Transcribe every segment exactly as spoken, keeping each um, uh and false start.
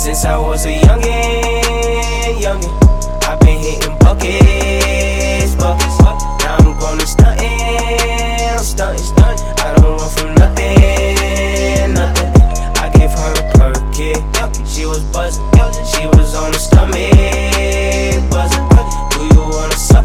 Since I was a youngin', youngin', I've been hitting buckets, buckets. Now I'm gonna stuntin', I'm stuntin', stuntin'. I don't run from nothing, nothing. I gave her a Perky, she was buzzin', she was on the stomach, buzzin'. Do you wanna suck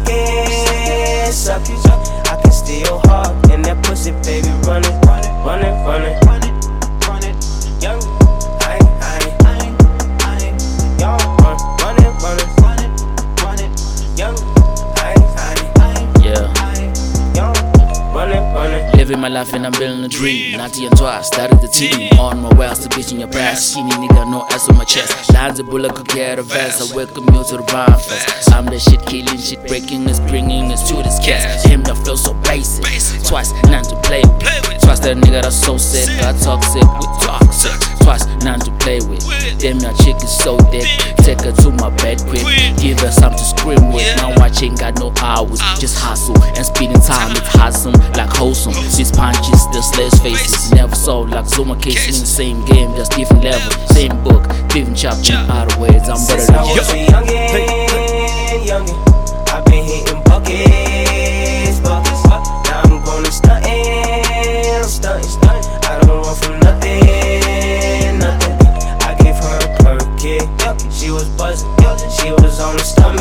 it, suck it? I can steal your heart and that pussy, baby, run it, run it, run it, run it, run it, run it. Young, I ain't, I ain't, I ain't, I ain't. Young, run, run it, run it, run it, run it. Young, I ain't, I ain't, I ain't, yeah. I ain't. Young, run it, run it. Living my life and I'm building a dream. Ninety and twice, started the team. On my way, I still bitching your brass. Skinny nigga, no ass on my chest. Lines of bullet could get a vest. I welcome you to the rhyme fest. I'm the shit killing, shit breaking, is bringing us to this cast. Him the flow so basic. Twice, none to play with. Twice that nigga that's so sick. I toxic with toxic. Twice, none to play with. Damn, your chick is so dead. Take her to my bed quick. Give her something to scream with. My watch ain't got no hours. Just hustle and speeding time. It's awesome, like wholesome. These punches, the slaves faces. Never saw like Zuma cases in the same game, just different level. Same book, different chapter. Out of ways, I'm better than you. Since I was a youngin', youngin', I've been hitting buckets, buckets. Now I'm gonna stuntin', I'm stuntin', stuntin'. I don't run from nothing, nothing. I gave her a Perky, she was buzzin', she was on the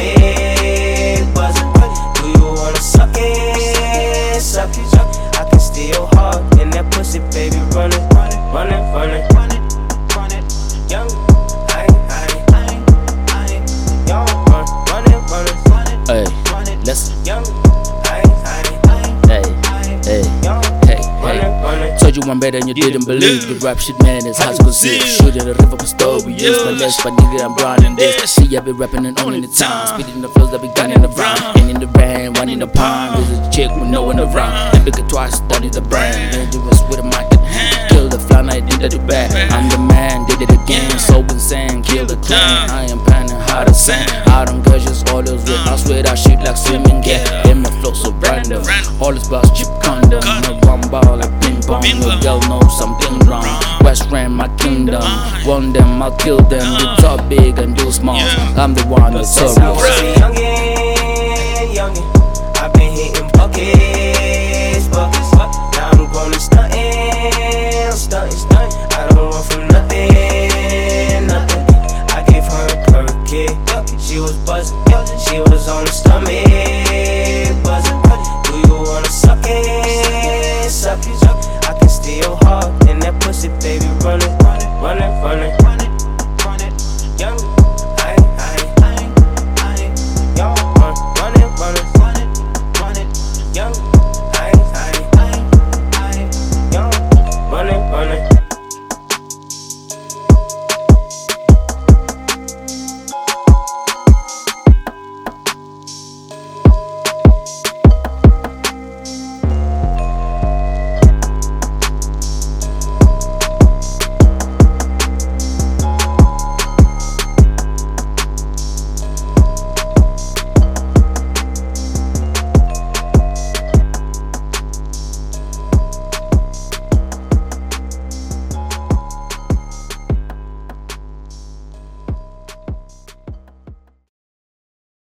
stomach, buzzin'. Do you wanna suck it, suck it? I can steal your heart and that pussy, baby, run it, run it, run it, run it, run it, run it. Young, I ain't, I ain't, I ain't, I ain't. Young, run, run it, run it, run it, Hey, run it. listen. Young, I ain't, I ain't, I ain't, Hey, I ain't. hey, Young, hey, run it, hey. run it. Told you I'm better and you didn't believe. The rap shit, man, it's hard to conceive. Shooting the river for stories. My legs, but nigga, I'm running this. See, I be rapping and owning the time. Spitting the flows that be gun in the rhyme. And in the rain, one in the pond. There's a chick with no one around. And bigger twice, study the brand. Dangerous with a mic in hand. Kill the fly, I did it back. I'm the man, did it again. So insane, kill the clan. I am panning hard as sand. Out on gushers, all those with. I swear that shit like swimming, yeah. Then my flow so random. All this boss chip condom. No one ball like ping pong. No girl knows something wrong. West ran my kingdom. One them, I'll kill them. You talk big and do small. I'm the one that's so Since I was a youngin', youngin', I've been hitting buckets, buckets. Now I'm gonna stuntin', I'm stuntin', stuntin'. I don't run from nothing, nothing. I gave her a Perky, she was buzzin', she was on the stomach, buzzin'. Do you wanna suck it, suck it? I can steal your heart and that pussy, baby, run it, run it, run it, run it.